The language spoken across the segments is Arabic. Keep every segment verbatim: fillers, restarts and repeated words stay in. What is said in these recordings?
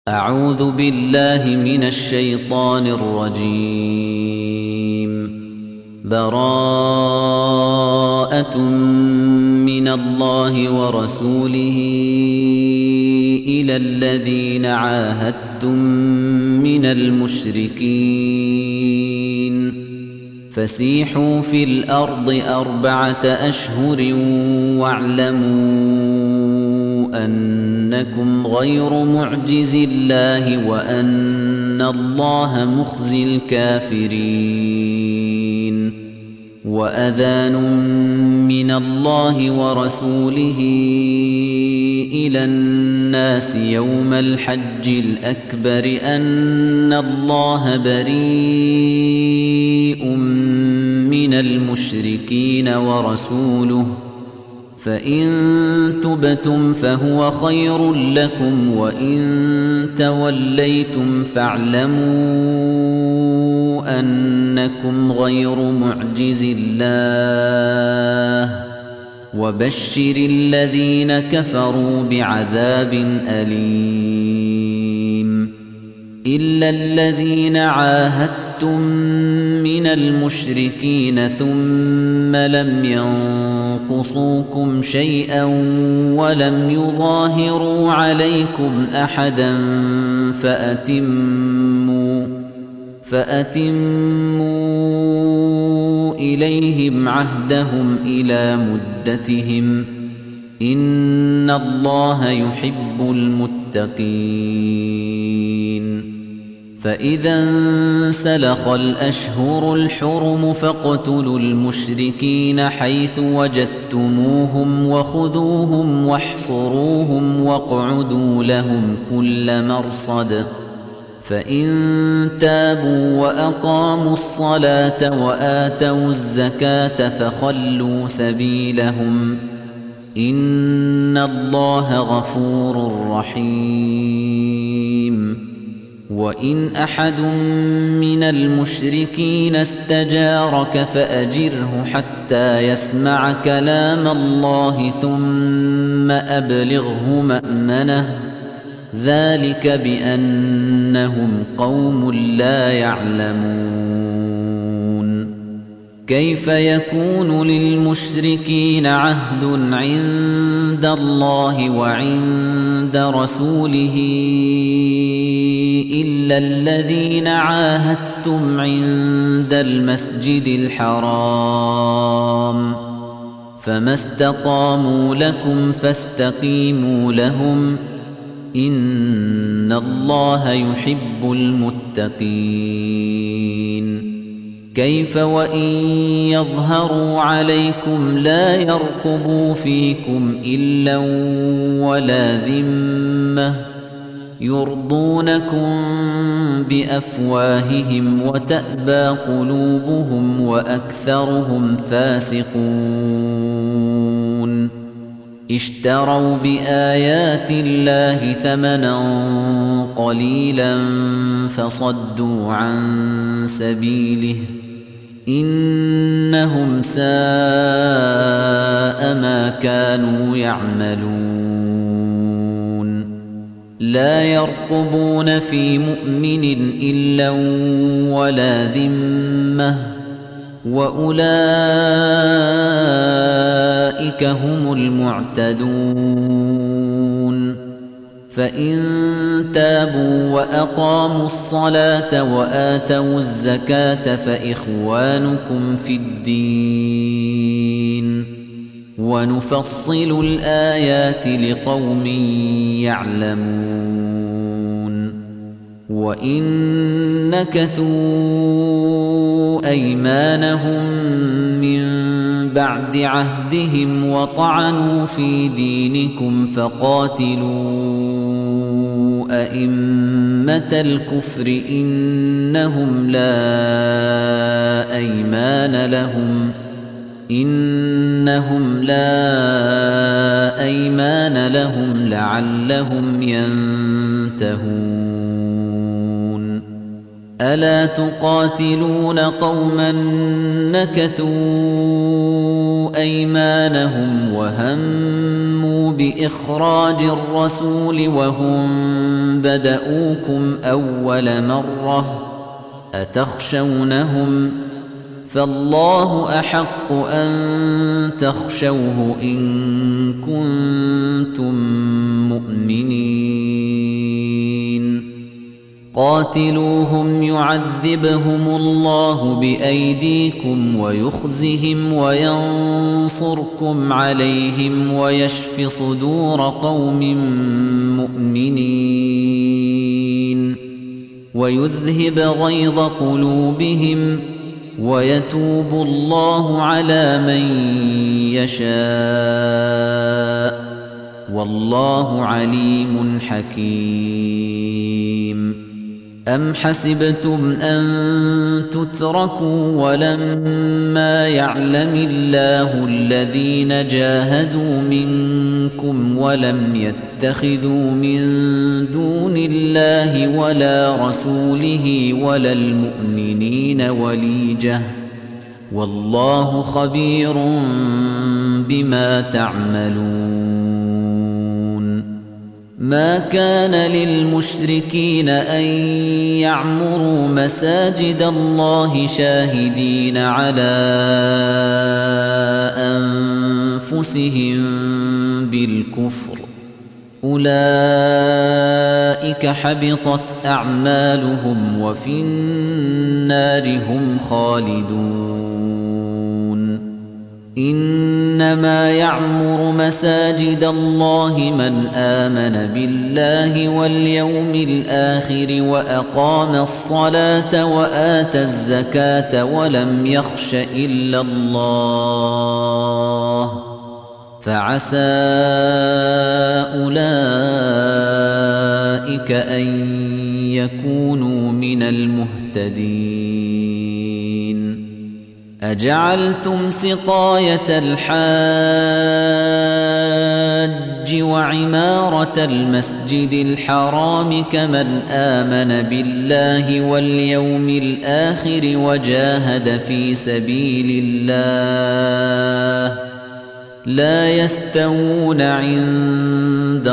أعوذ بالله من الشيطان الرجيم. براءة من الله ورسوله إلى الذين عاهدتم من المشركين فسيحوا في الأرض أربعة أشهر واعلموا أنكم غير معجز الله وأن الله مخزي الكافرين. وأذان من الله ورسوله إلى الناس يوم الحج الأكبر أن الله بريء من المشركين ورسوله فإن تبتم فهو خير لكم وإن توليتم فاعلموا أنكم غير معجز الله وبشر الذين كفروا بعذاب أليم. إلا الذين عاهدتم من المشركين ثم لم ينقصوكم شيئا ولم يظاهروا عليكم أحدا فأتموا فأتموا إليهم عهدهم إلى مدتهم إن الله يحب المتقين. فإذا انسلخ الأشهر الحرم فاقتلوا المشركين حيث وجدتموهم وخذوهم واحصروهم واقعدوا لهم كل مرصد فإن تابوا وأقاموا الصلاة وآتوا الزكاة فخلوا سبيلهم إن الله غفور رحيم. وإن أحد من المشركين استجارك فأجره حتى يسمع كلام الله ثم أبلغه مأمنه ذلك بأنهم قوم لا يعلمون. كيف يكون للمشركين عهد عند الله وعند رسوله إلا الذين عاهدتم عند المسجد الحرام فما استقاموا لكم فاستقيموا لهم إن الله يحب المتقين. كيف وإن يظهروا عليكم لا يرقبوا فيكم إلا ولا ذمة يرضونكم بأفواههم وتأبى قلوبهم وأكثرهم فاسقون. اشتروا بآيات الله ثمنا قليلا فصدوا عن سبيله إنهم ساء ما كانوا يعملون. لا يرقبون في مؤمن إلا ولا ذمة وأولئك هم المعتدون. فإن تابوا وأقاموا الصلاة وآتوا الزكاة فإخوانكم في الدين ونفصل الآيات لقوم يعلمون. وإن نكثوا أيمانهم من بعد عهدهم وطعنوا في دينكم فقاتلوا أئمة الكفر إنهم لا أيمان لهم إنهم لا أيمان لهم لعلهم ينتهون. ألا تقاتلون قوما نكثوا أيمانهم وهموا بإخراج الرسول وهم بدؤوكم أول مرة أتخشونهم فالله أحق أن تخشوه إن كنتم مؤمنين قاتلوهم يعذبهم الله بأيديكم ويخزهم وينصركم عليهم ويشف صدور قوم مؤمنين ويذهب غيظ قلوبهم ويتوب الله على من يشاء والله عليم حكيم أم حسبتم أن تتركوا ولما يعلم الله الذين جاهدوا منكم ولم يتخذوا من دون الله ولا رسوله ولا المؤمنين وليجة والله خبير بما تعملون ما كان للمشركين أن يعمروا مساجد الله شاهدين على أنفسهم بالكفر أولئك حبطت أعمالهم وفي النار هم خالدون إنما يعمر مساجد الله من آمن بالله واليوم الآخر وأقام الصلاة وآتى الزكاة ولم يخش إلا الله فعسى أولئك أن يكونوا من المهتدين أجعلتم سقاية الحاج وعمارة المسجد الحرام كمن آمن بالله واليوم الآخر وجاهد في سبيل الله لا يستوون عند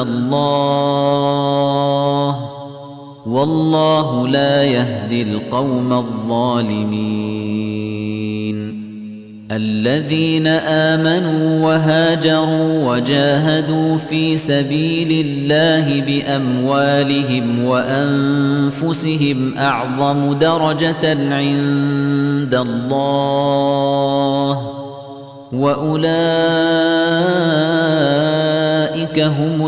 الله والله لا يهدي القوم الظالمين الذين آمنوا وهاجروا وجاهدوا في سبيل الله بأموالهم وأنفسهم أعظم درجة عند الله وأولئك هم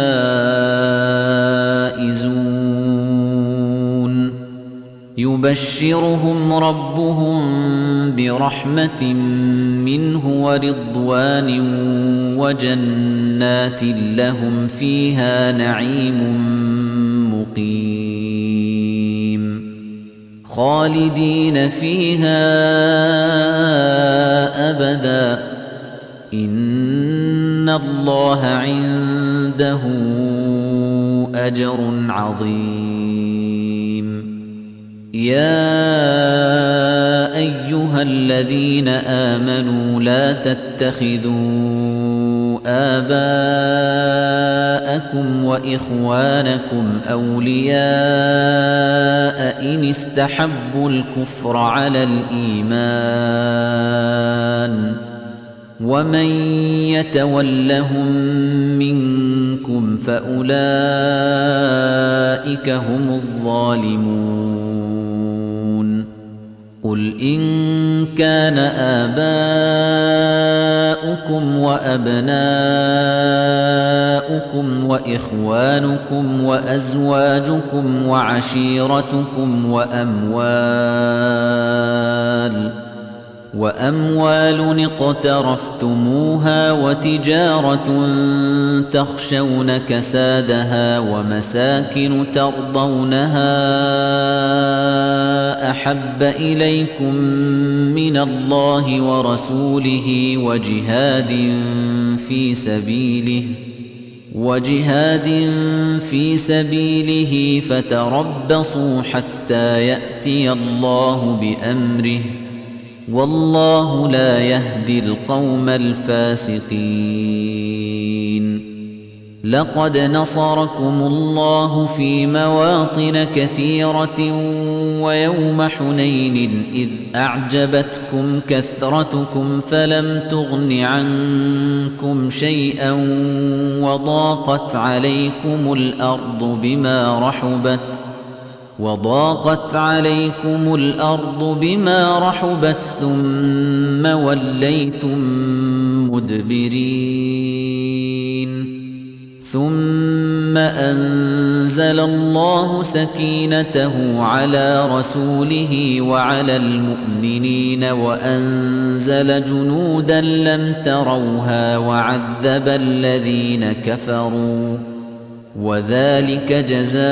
الفائزون يبشرهم ربهم برحمة منه ورضوان وجنات لهم فيها نعيم مقيم خالدين فيها أبدا إن الله عنده أجر عظيم يا أيها الذين آمنوا لا تتخذوا آباءكم وإخوانكم أولياء إن استحبوا الكفر على الإيمان ومن يتولهم منكم فأولئك هم الظالمون قل إن كان آباؤكم وأبناؤكم وإخوانكم وأزواجكم وعشيرتكم وأموال وأموال اقترفتموها وتجارة تخشون كسادها ومساكن ترضونها أحب إليكم من الله ورسوله وجهاد في سبيله وجهاد في سبيله فتربصوا حتى يأتي الله بأمره والله لا يهدي القوم الفاسقين لقد نصركم الله في مواطن كثيرة ويوم حنين إذ أعجبتكم كثرتكم فلم تغن عنكم شيئا وضاقت عليكم الأرض بما رحبت وضاقت عليكم الأرض بما رحبت ثم وليتم مدبرين ثم أنزل الله سكينته على رسوله وعلى المؤمنين وأنزل جنودا لم تروها وعذب الذين كفروا وذلك جزاء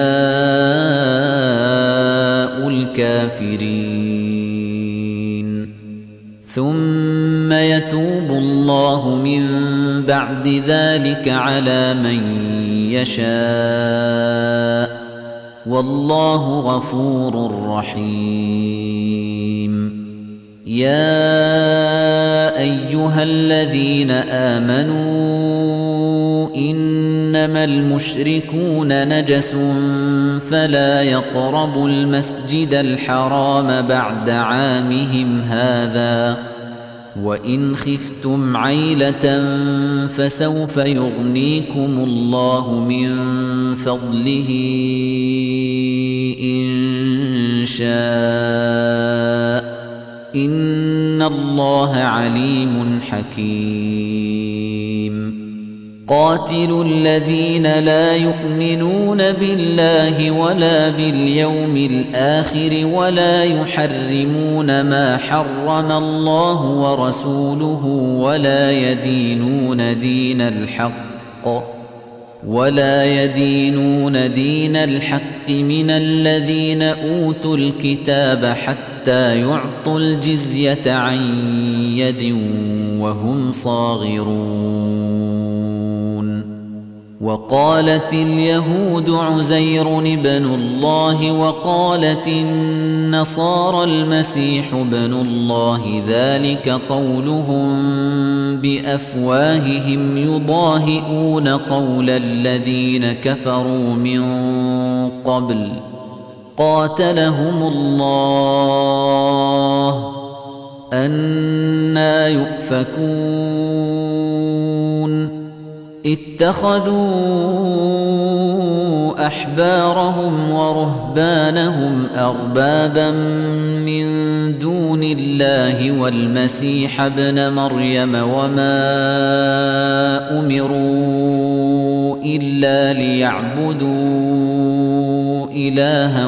الكافرين ثم يتوب الله من بعد ذلك على من يشاء والله غفور رحيم يا أيها الذين آمنوا إنما المشركون نجس فلا يقربوا المسجد الحرام بعد عامهم هذا وإن خفتم عيلة فسوف يغنيكم الله من فضله إن شاء إن الله عليم حكيم قاتلوا الذين لا يؤمنون بالله ولا باليوم الآخر ولا يحرمون ما حرم الله ورسوله ولا يدينون دين الحق ولا يدينون دين الحق من الذين أوتوا الكتاب حتى يعطوا الجزية عن يد وهم صاغرون وقالت اليهود عزير ابن الله وقالت النصارى المسيح ابن الله ذلك قولهم بأفواههم يضاهئون قول الذين كفروا من قبل قاتلهم الله أنى يؤفكون اتخذوا أحبارهم ورهبانهم أربابا من دون الله والمسيح ابن مريم وما أمروا إلا ليعبدوا إلها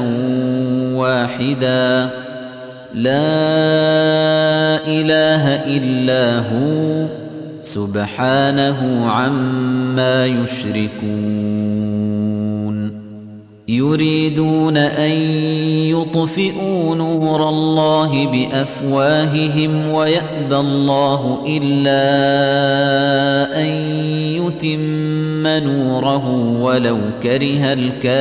واحدا لا إله إلا هو سبحانه عما يشركون يريدون أن يطفئوا نور الله بأفواههم ويأبى الله إلا أن يتم نوره ولو كره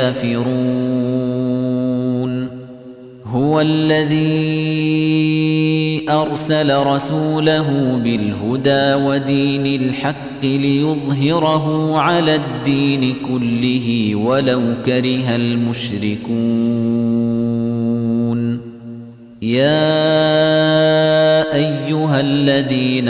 الكافرون هو الذي أرسل رسوله بالهدى ودين الحق ليظهره على الدين كله ولو كره المشركون يا أيها الذين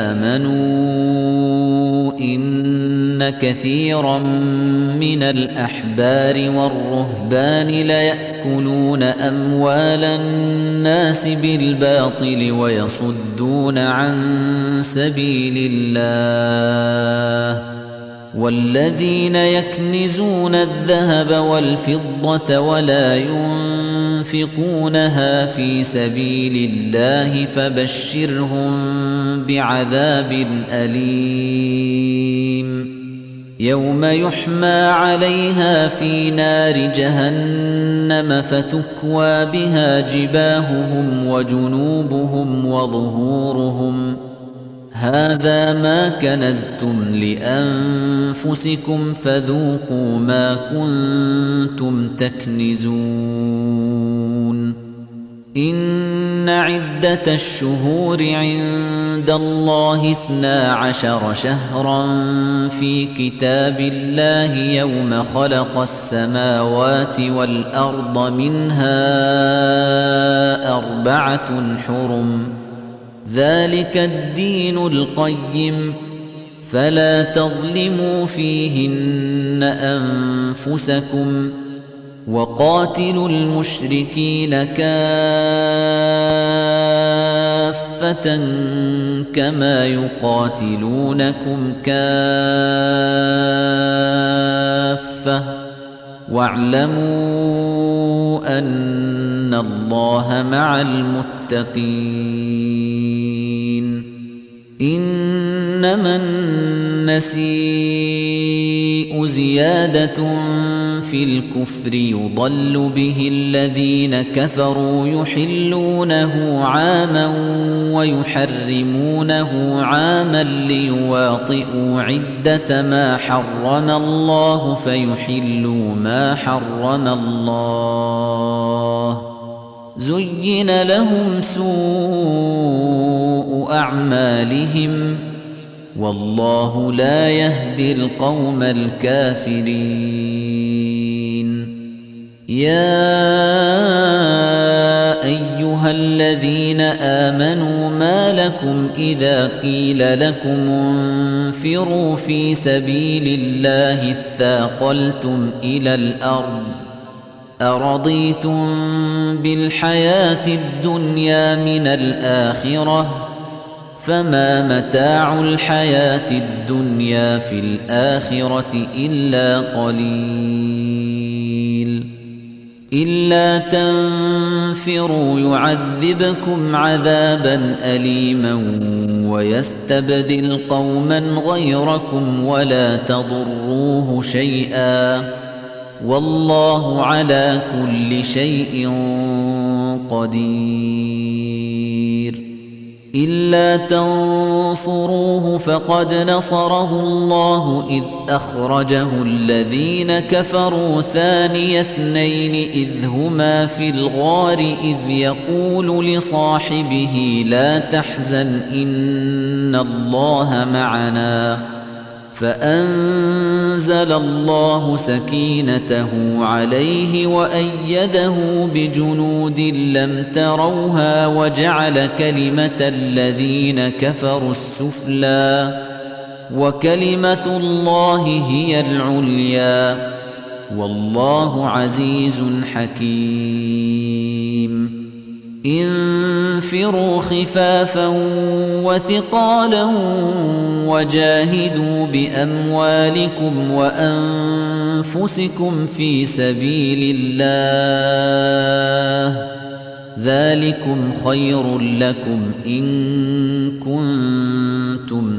آمنوا إن كثيرا من الأحبار والرهبان ليأكلون أموال الناس بالباطل ويصدون عن سبيل الله والذين يكنزون الذهب والفضة ولا ينفقونها في سبيل الله فبشرهم بعذاب أليم يوم يحمى عليها في نار جهنم فتكوى بها جباههم وجنوبهم وظهورهم هذا ما كنزتم لأنفسكم فذوقوا ما كنتم تكنزون إن عدة الشهور عند الله اثنا عشر شهرا في كتاب الله يوم خلق السماوات والأرض منها أربعة حرم ذلك الدين القيم فلا تظلموا فيهن أنفسكم وقاتلوا المشركين كافة كما يقاتلونكم كافة واعلموا أن الله مع المتقين إنما النسيء زيادة في الكفر يضل به الذين كفروا يحلونه عاما ويحرمونه عاما ليواطئوا عدة ما حرم الله فيحلوا ما حرم الله زين لهم سوء أعمالهم والله لا يهدي القوم الكافرين يا أيها الذين آمنوا ما لكم إذا قيل لكم انفروا في سبيل الله اثاقلتم إلى الأرض أرضيتم بالحياة الدنيا من الآخرة فما متاع الحياة الدنيا في الآخرة إلا قليل إلا تنفروا يعذبكم عذابا أليما ويستبدل قوما غيركم ولا تضروه شيئا والله على كل شيء قدير إلا تنصروه فقد نصره الله إذ أخرجه الذين كفروا ثاني اثنين إذ هما في الغار إذ يقول لصاحبه لا تحزن إن الله معنا فأنزل الله سكينته عليه وأيده بجنود لم تروها وجعل كلمة الذين كفروا السفلى وكلمة الله هي العليا والله عزيز حكيم انفروا خفافا وثقالا وجاهدوا بأموالكم وأنفسكم في سبيل الله ذلكم خير لكم إن كنتم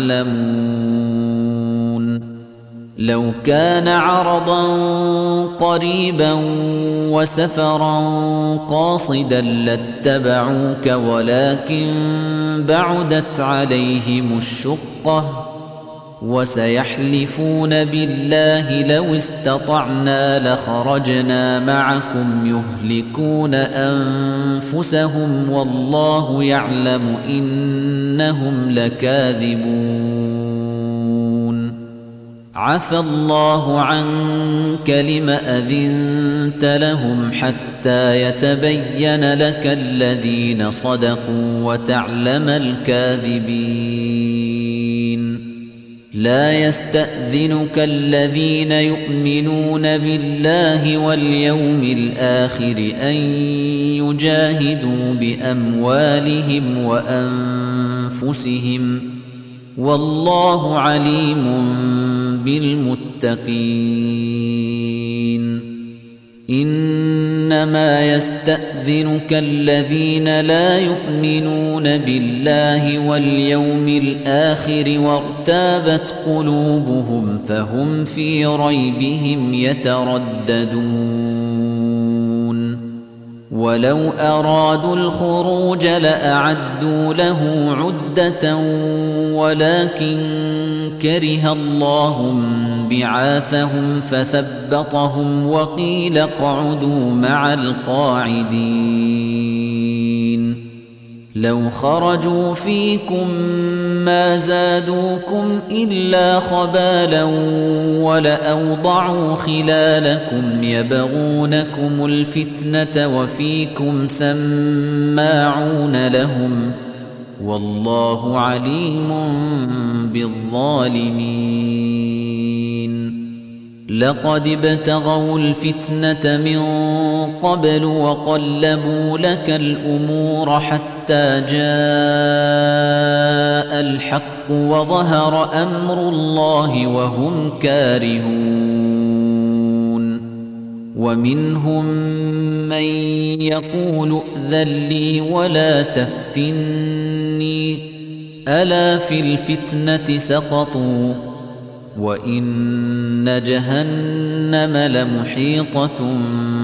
تعلمون لو كان عرضا قريبا وسفرا قاصدا لاتبعوك ولكن بعدت عليهم الشقة وسيحلفون بالله لو استطعنا لخرجنا معكم يهلكون أنفسهم والله يعلم إنهم لكاذبون عفى الله عنك لم أذنت لهم حتى يتبين لك الذين صدقوا وتعلم الكاذبين لا يستأذنك الذين يؤمنون بالله واليوم الآخر أن يجاهدوا بأموالهم وأنفسهم والله عليم بالمتقين إنما يستأذنك الذين لا يؤمنون بالله واليوم الآخر وارتابت قلوبهم فهم في ريبهم يترددون ولو أرادوا الخروج لأعدوا له عدة ولكن كره الله بعاثهم فثبطهم وقيل اقعدوا مع القاعدين لو خرجوا فيكم ما زادوكم إلا خبالا ولأوضعوا خلالكم يبغونكم الفتنة وفيكم سماعون لهم والله عليم بالظالمين لقد ابتغوا الفتنة من قبل وقلبوا لك الأمور حتى جاء الحق وظهر أمر الله وهم كارهون ومنهم من يقول ائذن لي ولا تفتني ألا في الفتنة سقطوا وإن جهنم لمحيطة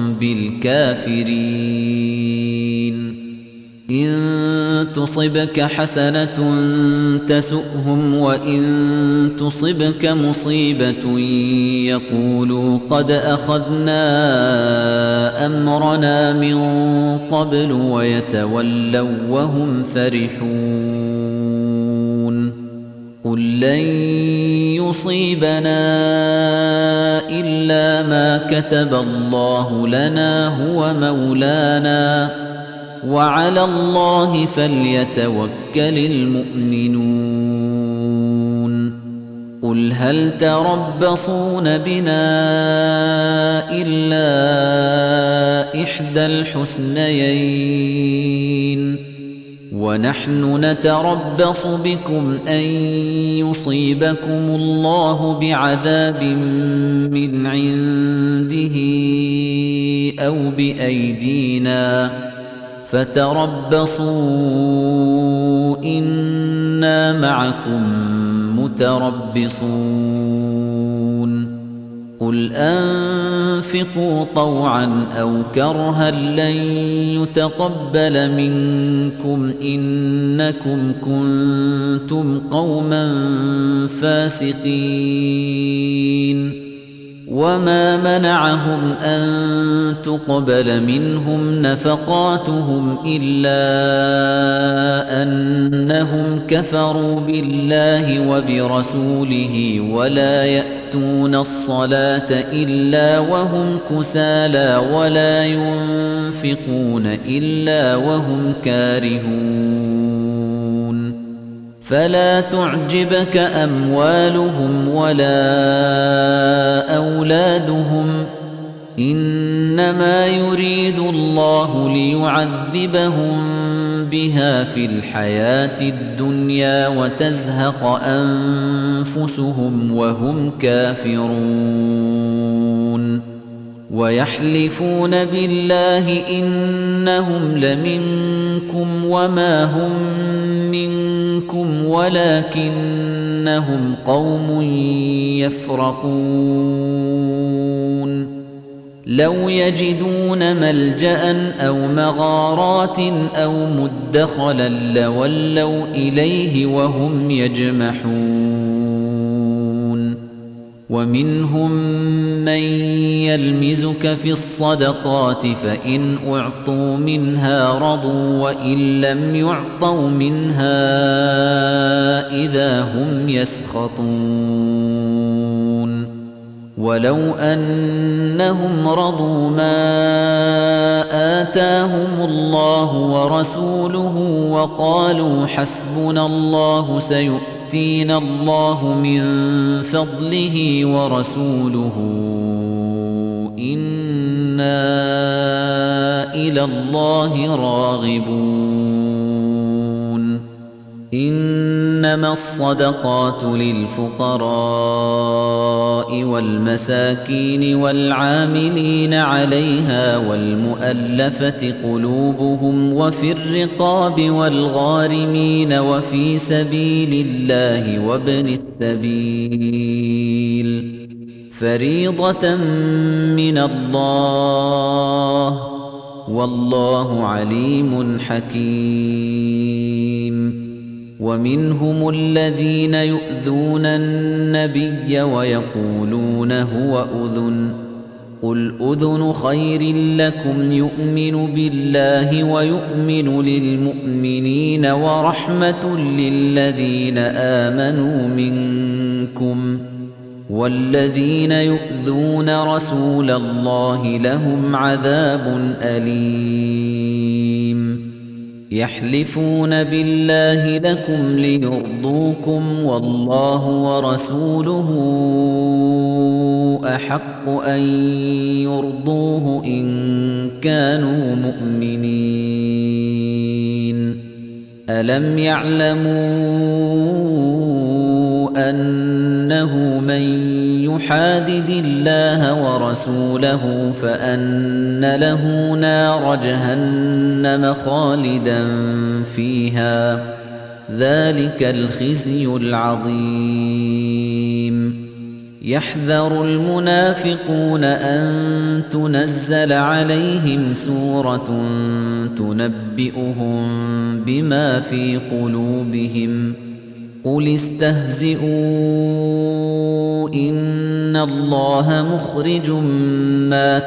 بالكافرين إن تصبك حسنة تسؤهم وإن تصبك مصيبة يقولوا قد أخذنا أمرنا من قبل ويتولوا وهم فرحون قل لن يصيبنا إلا ما كتب الله لنا هو مولانا وعلى الله فليتوكل المؤمنون قل هل تربصون بنا إلا إحدى الحسنيين ونحن نتربص بكم أن يصيبكم الله بعذاب من عنده أو بأيدينا فتربصوا إنا معكم متربصون قل أنفقوا طوعا أو كرها لن يتقبل منكم إنكم كنتم قوما فاسقين وما منعهم أن تقبل منهم نفقاتهم إلا أنهم كفروا بالله وبرسوله ولا يأتون الصلاة إلا وهم كسالى ولا ينفقون إلا وهم كارهون فلا تعجبك أموالهم ولا أولادهم إنما يريد الله ليعذبهم بها في الحياة الدنيا وتزهق أنفسهم وهم كافرون ويحلفون بالله إنهم لمنكم وما هم منكم ولكنهم قوم يفرقون لو يجدون ملجأ أو مغارات أو مدخلا لولوا إليه وهم يجمحون ومنهم من يلمزك في الصدقات فإن أعطوا منها رضوا وإن لم يعطوا منها إذا هم يسخطون ولو أنهم رضوا ما آتاهم الله ورسوله وقالوا حسبنا الله سيؤتينا الله من فضله ورسوله إنا إلى الله راغبون إنما الصدقات للفقراء والمساكين والعاملين عليها والمؤلفة قلوبهم وفي الرقاب والغارمين وفي سبيل الله وابن السبيل فريضة من الله والله عليم حكيم ومنهم الذين يؤذون النبي ويقولون هو أذن قل أذن خير لكم يؤمن بالله ويؤمن للمؤمنين ورحمة للذين آمنوا منكم والذين يؤذون رسول الله لهم عذاب أليم يحلفون بالله لكم ليرضوكم والله ورسوله أحق أن يرضوه إن كانوا مؤمنين ألم يعلموا أنه من يحادد الله ورسوله فأن له نار جهنم خالدا فيها ذلك الخزي العظيم يحذر المنافقون أن تنزل عليهم سورة تنبئهم بما في قلوبهم قل استهزئوا إن الله مخرج ما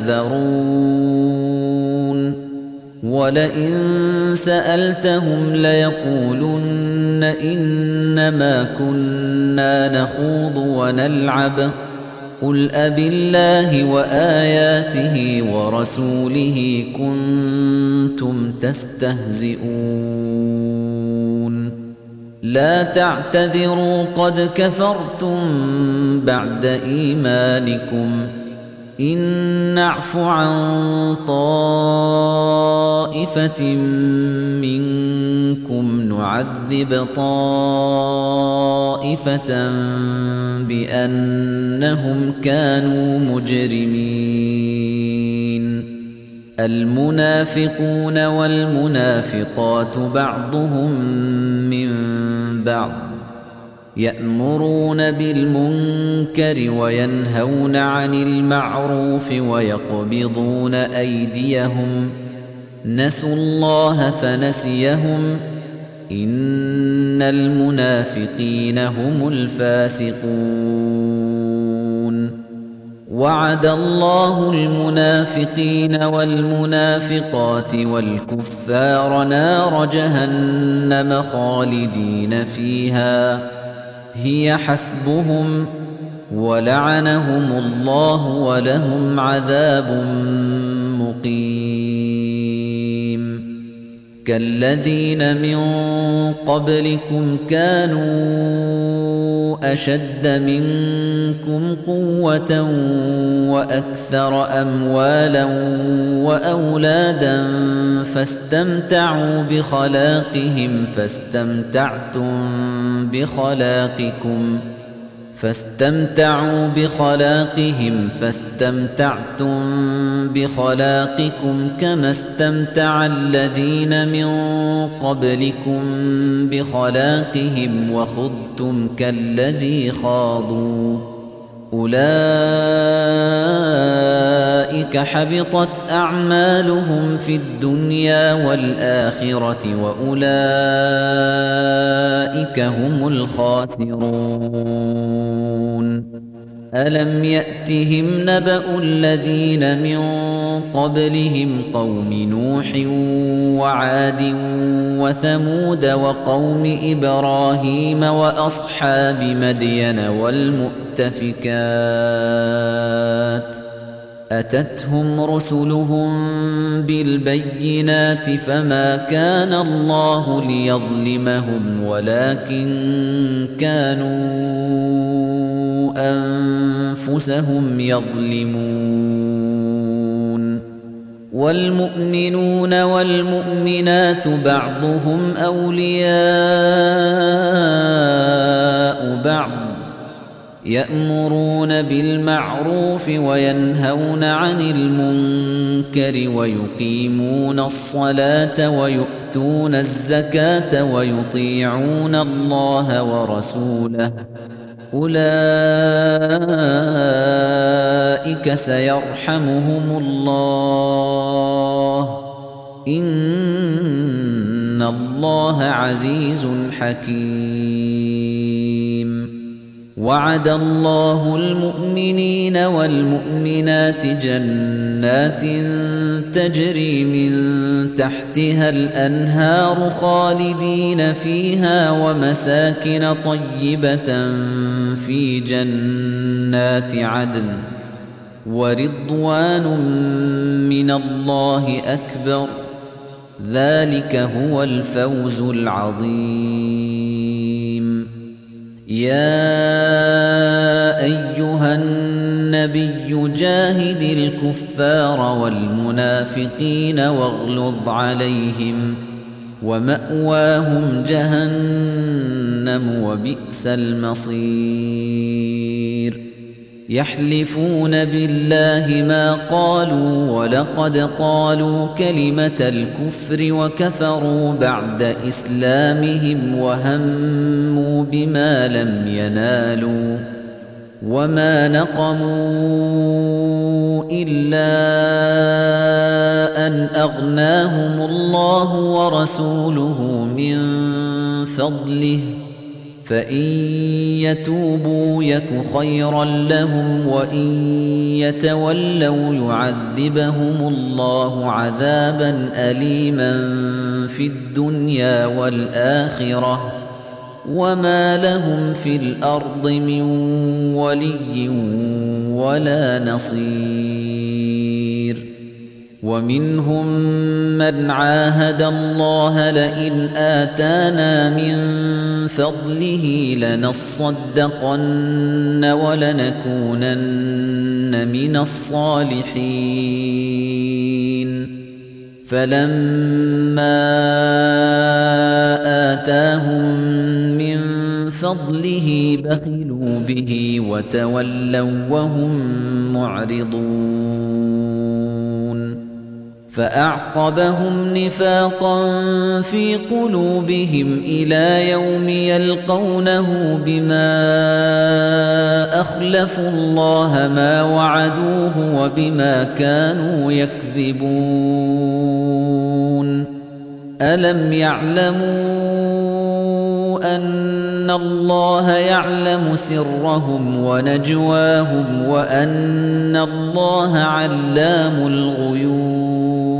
تحذرون ولئن سألتهم ليقولن إنما كنا نخوض ونلعب قل أبالله وآياته ورسوله كنتم تستهزئون لا تعتذروا قد كفرتم بعد إيمانكم إن نعف عن طائفة منكم نعذب طائفة بأنهم كانوا مجرمين المنافقون والمنافقات بعضهم من بعض يأمرون بالمنكر وينهون عن المعروف ويقبضون أيديهم نسوا الله فنسيهم إن المنافقين هم الفاسقون وعد الله المنافقين والمنافقات والكفار نار جهنم خالدين فيها هي حسبهم ولعنهم الله ولهم عذاب مقيم كالذين من قبلكم كانوا أشد منكم قوة وأكثر أموالا وأولادا فاستمتعوا بخلاقهم فاستمتعتم بخلاقكم فاستمتعوا بخلاقهم فاستمتعتم بخلاقكم كما استمتع الذين من قبلكم بخلاقهم وخضتم كالذي خاضوا أولئك حبطت أعمالهم في الدنيا والآخرة وأولئك هم الخاسرون ألم يأتهم نبأ الذين من قبلهم قوم نوح وعاد وثمود وقوم إبراهيم وأصحاب مدين والمؤتفكات أتتهم رسلهم بالبينات فما كان الله ليظلمهم ولكن كانوا أنفسهم يظلمون والمؤمنون والمؤمنات بعضهم أولياء بعض يأمرون بالمعروف وينهون عن المنكر ويقيمون الصلاة ويؤتون الزكاة ويطيعون الله ورسوله أولئك سيرحمهم الله إن الله عزيز حكيم وعد الله المؤمنين والمؤمنات جنات تجري من تحتها الأنهار خالدين فيها ومساكن طيبة في جنات عدن ورضوان من الله أكبر ذلك هو الفوز العظيم يا أيها النبي جاهد الكفار والمنافقين واغلظ عليهم ومأواهم جهنم وبئس المصير يحلفون بالله ما قالوا ولقد قالوا كلمة الكفر وكفروا بعد إسلامهم وهموا بما لم ينالوا وما نقموا إلا أن أغناهم الله ورسوله من فضله فإن يتوبوا يك خيرا لهم وإن يتولوا يعذبهم الله عذابا أليما في الدنيا والآخرة وما لهم في الأرض من ولي ولا نصير ومنهم من عاهد الله لئن آتانا من فضله لنصدقن ولنكونن من الصالحين فلما آتاهم من فضله بخلوا به وتولوا وهم معرضون فأعقبهم نفاقا في قلوبهم إلى يوم يلقونه بما أخلفوا الله ما وعدوه وبما كانوا يكذبون ألم يعلموا أن الله يعلم سرهم ونجواهم وأن الله علام الغيوب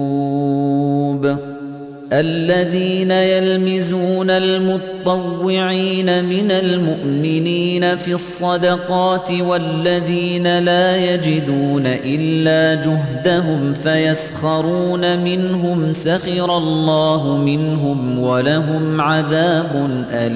الذين يلمزون المطوعين من المؤمنين في الصدقات والذين لا يجدون إلا جهدهم فيسخرون منهم سخر الله منهم ولهم عذاب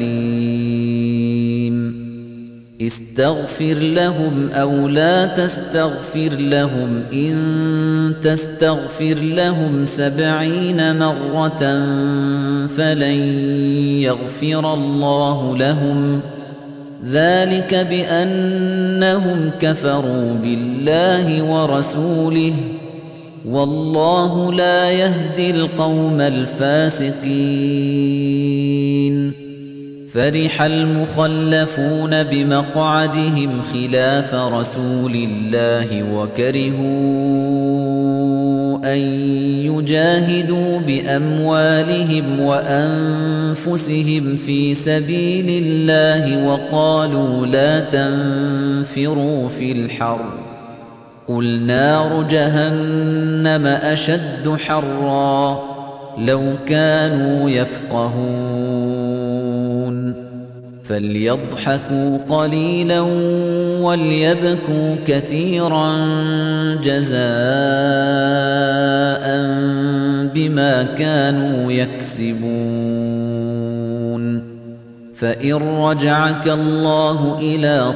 أليم استغفر لهم أو لا تستغفر لهم إن تستغفر لهم سبعين مرة فلن يغفر الله لهم ذلك بأنهم كفروا بالله ورسوله والله لا يهدي القوم الفاسقين فرح المخلفون بمقعدهم خلاف رسول الله وكرهوا أن يجاهدوا بأموالهم وأنفسهم في سبيل الله وقالوا لا تنفروا في الحر قل نار جهنم أشد حرا لو كانوا يفقهون فليضحكوا قليلا وليبكوا كثيرا جزاء بما كانوا يكسبون فإن رجعك الله إلى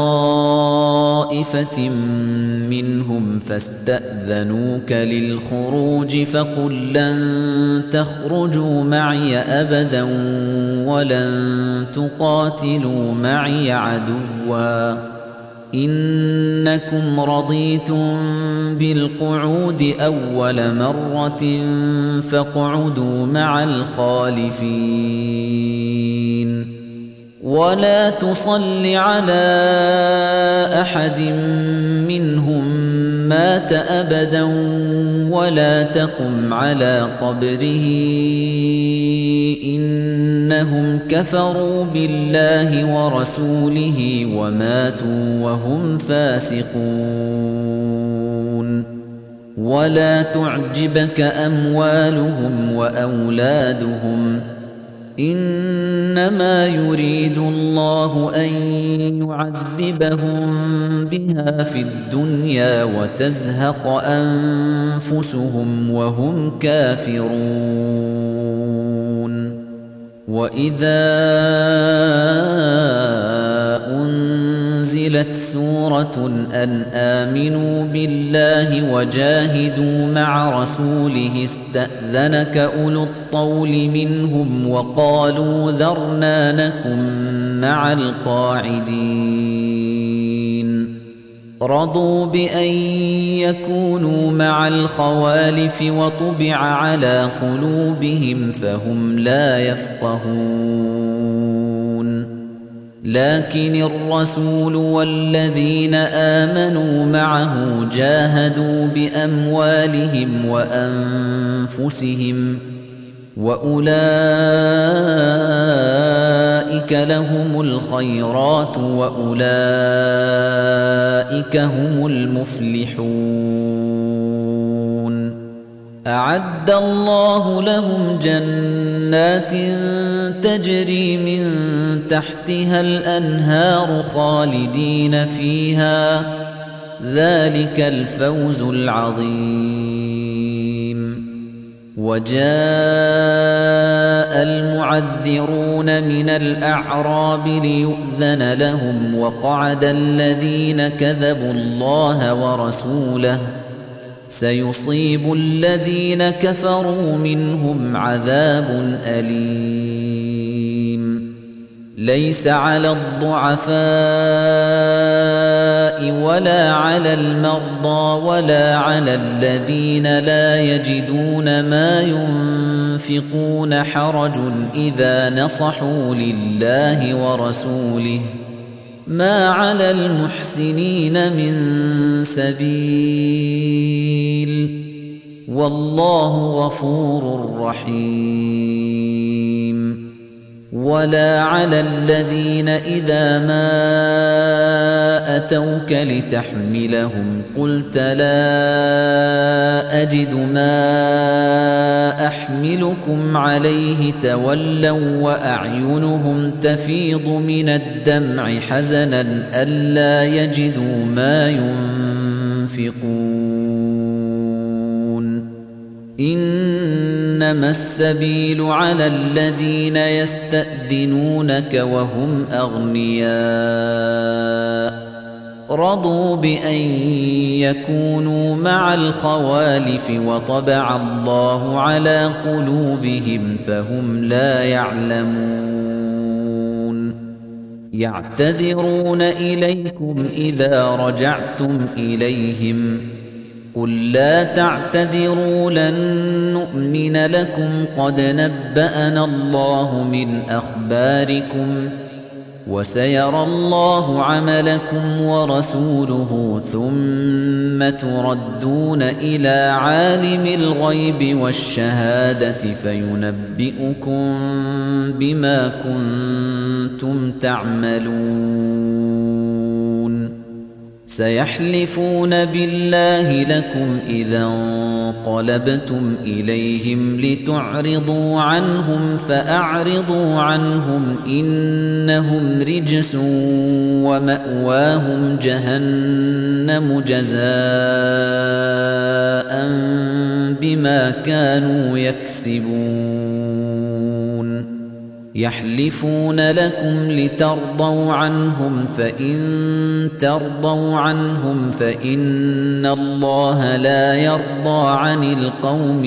طائفة منهم فاستأذنوك للخروج فقل لن تخرجوا معي أبدا ولن تقاتلوا معي عدوا إنكم رضيتم بالقعود أول مرة فاقعدوا مع الخالفين ولا تصل على أحد منهم مات أبدا ولا تقم على قبره إنهم كفروا بالله ورسوله وماتوا وهم فاسقون ولا تعجبك أموالهم وأولادهم إنما يريد الله أن يعذبهم بها في الدنيا وتزهق أنفسهم وهم كافرون وإذا أنزلت سورة أن آمنوا بالله وجاهدوا مع رسوله استأذنك أولو الطول منهم وقالوا ذرنا نكن مع القاعدين رضوا بأن يكونوا مع الخوالف وطبع على قلوبهم فهم لا يفقهون لكن الرسول والذين آمنوا معه جاهدوا بأموالهم وأنفسهم وأولئك لهم الخيرات وأولئك هم المفلحون أعد الله لهم جنات تجري من تحتها الأنهار خالدين فيها ذلك الفوز العظيم وجاء المعذرون من الأعراب ليؤذن لهم وقعد الذين كذبوا الله ورسوله سيصيب الذين كفروا منهم عذاب أليم ليس على الضعفاء ولا على المرضى ولا على الذين لا يجدون ما ينفقون حرج إذا نصحوا لله ورسوله ما على المحسنين من سبيل والله غفور رحيم ولا على الذين إذا ما أتوك لتحملهم قلت لا أجد ما أحملكم عليه تولوا وأعينهم تفيض من الدمع حزنا ألا يجدوا ما ينفقون إنما السبيل على الذين يستأذنونك وهم أغنياء رضوا بأن يكونوا مع الخوالف وطبع الله على قلوبهم فهم لا يعلمون يعتذرون إليكم إذا رجعتم إليهم قل لا تعتذروا لن نؤمن لكم قد نبأنا الله من أخباركم وسيرى الله عملكم ورسوله ثم تردون إلى عالم الغيب والشهادة فينبئكم بما كنتم تعملون سيحلفون بالله لكم إذا انقلبتم إليهم لتعرضوا عنهم فأعرضوا عنهم إنهم رجس ومأواهم جهنم جزاء بما كانوا يكسبون يحلفون لكم لترضوا عنهم فإن ترضوا عنهم فإن الله لا يرضى عن القوم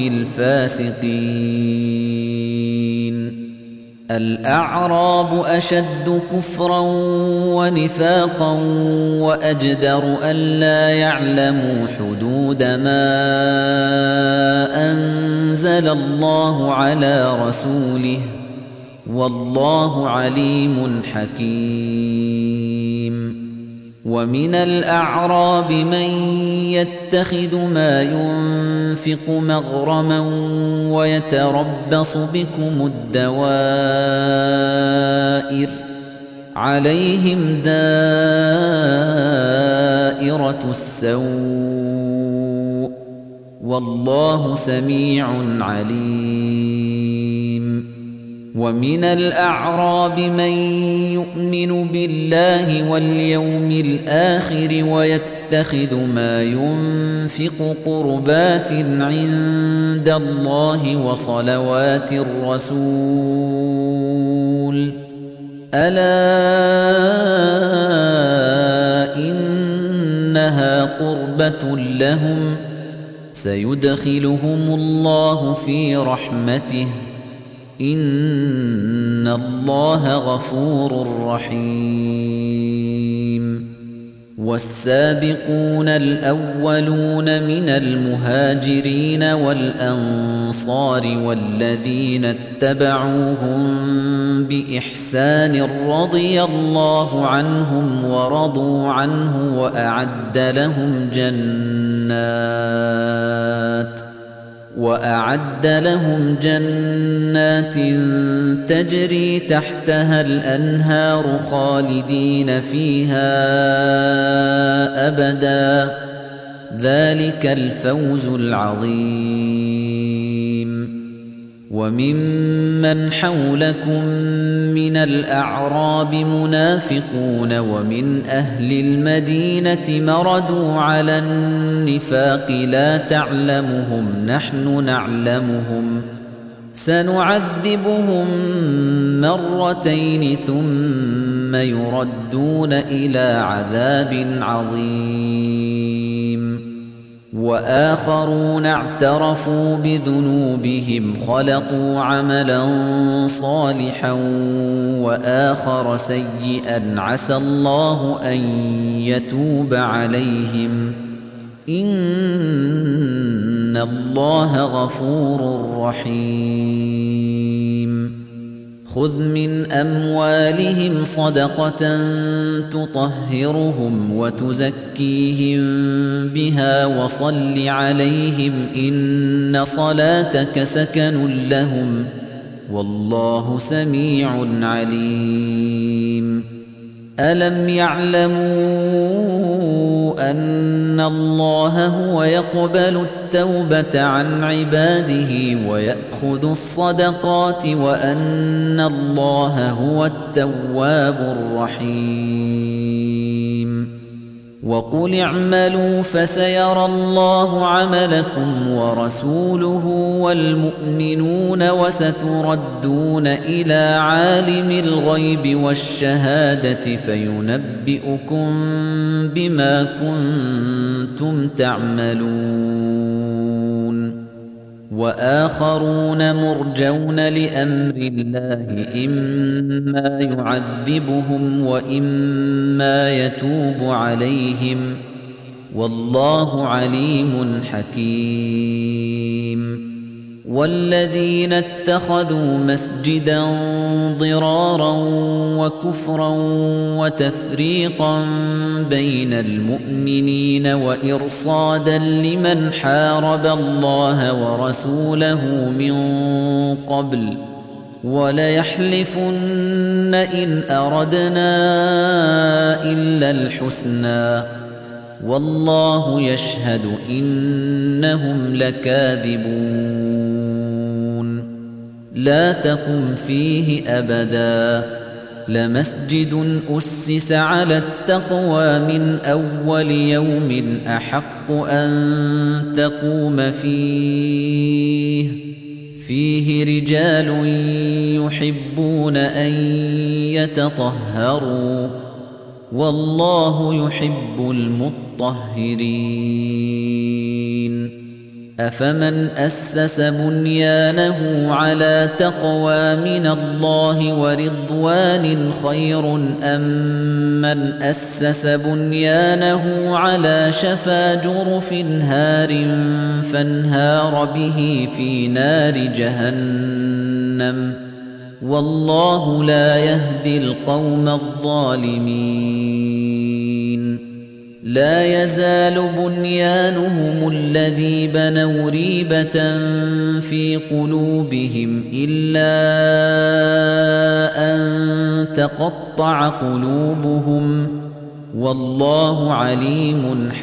الفاسقين الأعراب أشد كفرا ونفاقا وأجدر ألا يعلموا حدود ما أنزل الله على رسوله والله عليم حكيم ومن الأعراب من يتخذ ما ينفق مغرما ويتربص بكم الدوائر عليهم دائرة السوء والله سميع عليم ومن الأعراب من يؤمن بالله واليوم الآخر ويتخذ ما ينفق قربات عند الله وصلوات الرسول ألا إنها قربة لهم سيدخلهم الله في رحمته إن الله غفور رحيم والسابقون الأولون من المهاجرين والأنصار والذين اتبعوهم بإحسان رضي الله عنهم ورضوا عنه وأعد لهم جنات وأعد لهم جنات تجري تحتها الأنهار خالدين فيها أبدا ذلك الفوز العظيم وممن حولكم من الأعراب منافقون ومن أهل المدينة مردوا على النفاق لا تعلمهم نحن نعلمهم سنعذبهم مرتين ثم يردون إلى عذاب عظيم وآخرون اعترفوا بذنوبهم خلطوا عملا صالحا وآخر سيئا عسى الله أن يتوب عليهم إن الله غفور رحيم خذ من أموالهم صدقة تطهرهم وتزكيهم بها وصل عليهم إن صلاتك سكن لهم والله سميع عليم ألم يعلموا أن الله هو يقبل التوبة عن عباده ويأخذ الصدقات وأن الله هو التواب الرحيم وقل اعملوا فسيرى الله عملكم ورسوله والمؤمنون وستردون إلى عالم الغيب والشهادة فينبئكم بما كنتم تعملون وآخرون مرجون لأمر الله إما يعذبهم وإما يتوب عليهم والله عليم حكيم والذين اتخذوا مسجدا ضرارا وكفرا وتفريقا بين المؤمنين وإرصادا لمن حارب الله ورسوله من قبل وليحلفن إن أردنا إلا الحسنى والله يشهد إنهم لكاذبون لا تقم فيه أبدا لمسجد أسس على التقوى من أول يوم أحق أن تقوم فيه فيه رجال يحبون أن يتطهروا والله يحب المطهرين أفمن أسس بنيانه على تقوى من الله ورضوان خير أم من أسس بنيانه على شفا جرف هار فانهار به في نار جهنم والله لا يهدي القوم الظالمين لا يزال بنيانهم الذي بنوا ريبة في قلوبهم إلا أن تقطع قلوبهم والله عليم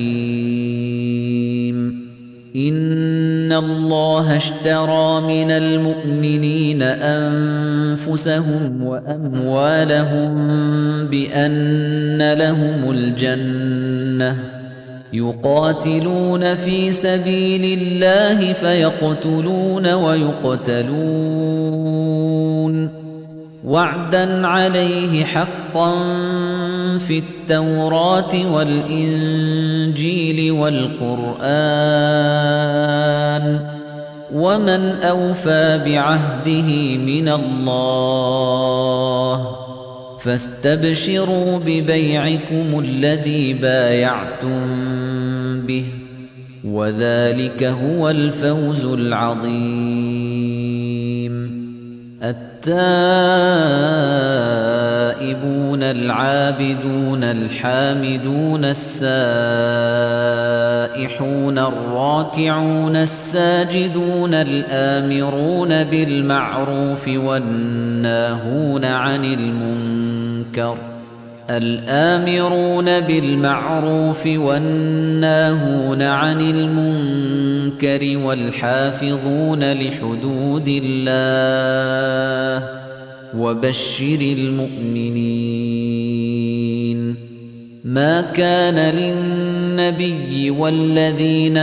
حكيم إن الله اشترى من المؤمنين أنفسهم وأموالهم بأن لهم الجنة يقاتلون في سبيل الله فيقتلون ويقتلون وعدا عليه حقا في التوراة والإنجيل والقرآن ومن أوفى بعهده من الله فاستبشروا ببيعكم الذي بايعتم به وذلك هو الفوز العظيم التائبون العابدون الحامدون السائحون الراكعون الساجدون الآمرون بالمعروف والناهون عن المنكر الآمرون بالمعروف والناهون عن المنكر والحافظون لحدود الله وبشر المؤمنين ما كان للنبي والذين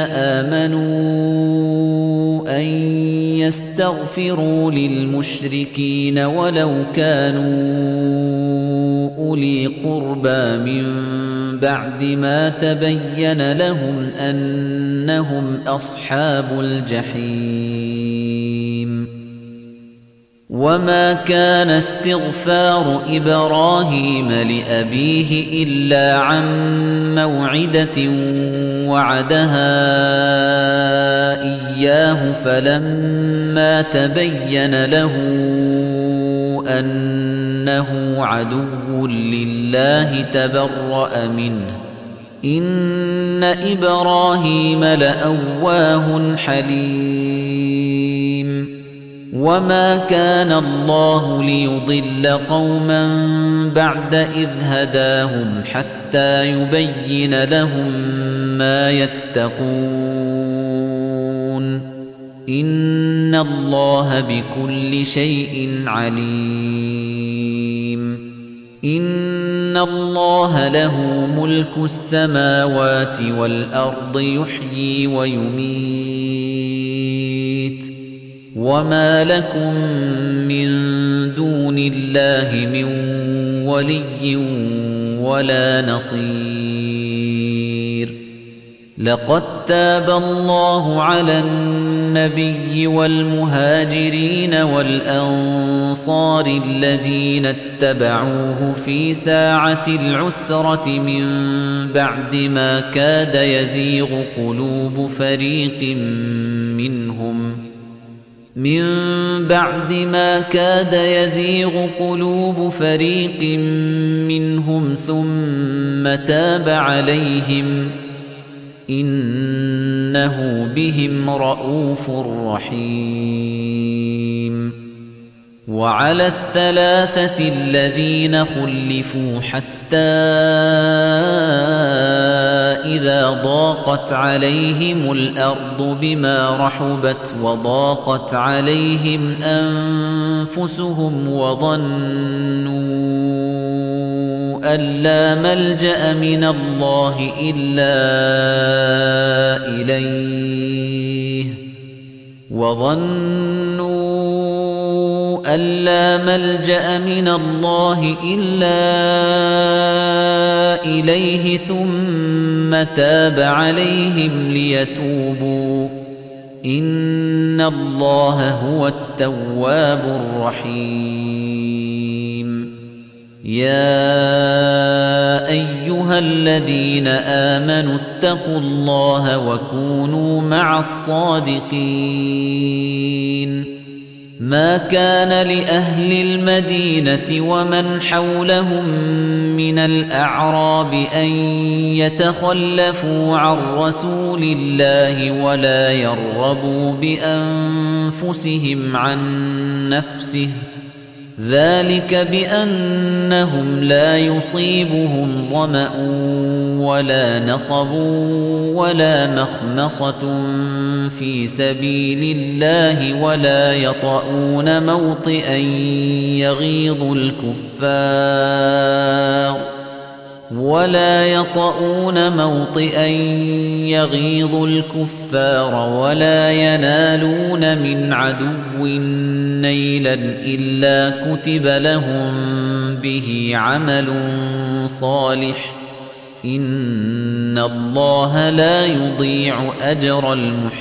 آمنوا أن يستغفروا للمشركين ولو كانوا أولي قربى من بعد ما تبين لهم أنهم أصحاب الجحيم وما كان استغفار إبراهيم لأبيه إلا عن موعدة وعدها إياه فلما تبين له أنه عدو لله تبرأ منه إن إبراهيم لأواه حليم وما كان الله ليضل قوما بعد إذ هداهم حتى يبين لهم ما يتقون إن الله بكل شيء عليم إن الله له ملك السماوات والأرض يحيي ويميت وما لكم من دون الله من ولي ولا نصير لقد تاب الله على النبي والمهاجرين والأنصار الذين اتبعوه في ساعة العسرة من بعد ما كاد يزيغ قلوب فريق منهم من بعد ما كاد يزيغ قلوب فريق منهم ثم تاب عليهم إنه بهم رؤوف رحيم وعلى الثلاثة الذين خلفوا حتى إذا ضاقت عليهم الأرض بما رحبت وضاقت عليهم أنفسهم وظنوا أن لا ملجأ من الله إلا إليه وظنوا أن لا ملجأ من الله إلا إليه ثم تاب عليهم ليتوبوا إن الله هو التواب الرحيم يا أيها الذين آمنوا اتقوا الله وكونوا مع الصادقين ما كان لأهل المدينة ومن حولهم من الأعراب أن يتخلفوا عن رسول الله ولا يرغبوا بأنفسهم عن نفسه ذلك بأنهم لا يصيبهم ظمأ ولا نصب ولا مخمصة في سبيل الله ولا يطؤون موطئا يغيظ الكفار ولا يطؤون موطئا يغيظ الكفار ولا ينالون من عدو نيلا إلا كتب لهم به عمل صالح إن الله لا يضيع أجر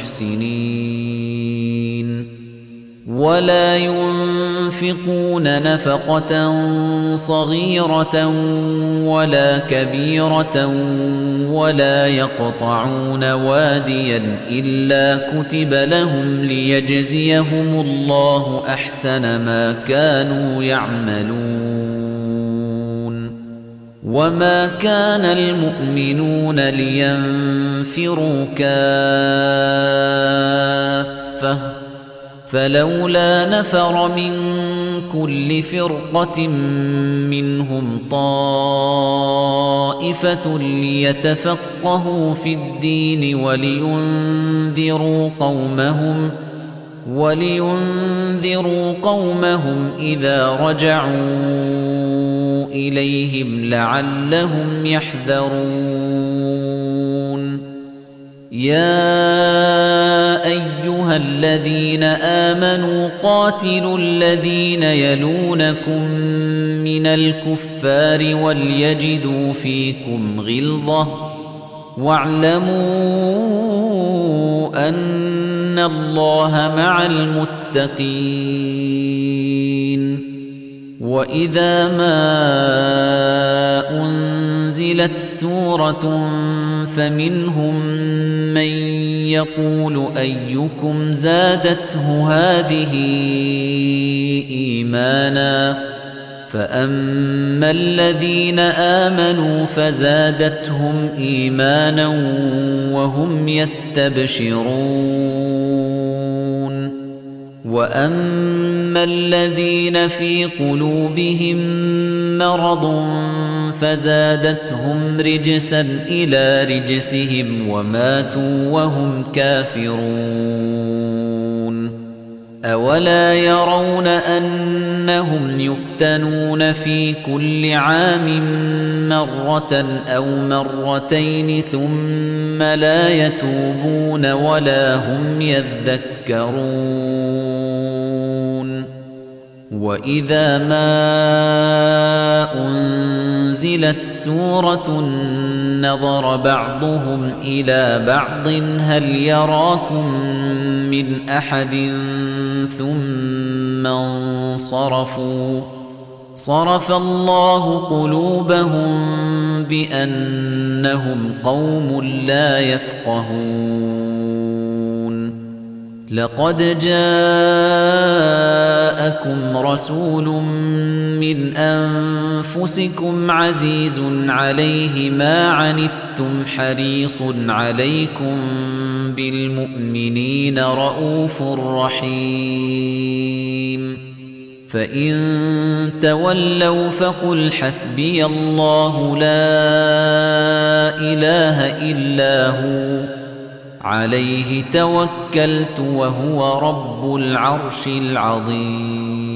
المحسنين ولا ينفقون نفقة صغيرة ولا كبيرة ولا يقطعون واديا إلا كتب لهم ليجزيهم الله أحسن ما كانوا يعملون وما كان المؤمنون لينفروا كافة فلولا نفر من كل فرقة منهم طائفة ليتفقهوا في الدين ولينذروا قومهم ولينذروا قومهم إذا رجعوا إليهم لعلهم يحذرون يا أيها الذين آمنوا قاتلوا الذين يلونكم من الكفار وليجدوا فيكم غلظة واعلموا أن الله مع المتقين وإذا ما أنزلت سورة فمنهم من يقول أيكم زادته هذه إيمانا فأما الذين آمنوا فزادتهم إيمانا وهم يستبشرون وأما الذين في قلوبهم مرض فزادتهم رجسا إلى رجسهم وماتوا وهم كافرون أولا يرون أنهم يفتنون في كل عام مرة أو مرتين ثم لا يتوبون ولا هم يذكرون وإذا ما أنزلت سورة نظر بعضهم إلى بعض هل يراكم من أحد ثم انصرفوا صرف الله قلوبهم بأنهم قوم لا يفقهون لقد جاءكم رسول من أنفسكم عزيز عليه ما عنتم حريص عليكم بالمؤمنين رؤوف رحيم فإن تولوا فقل حسبي الله لا إله إلا هو عليه توكلت وهو رب العرش العظيم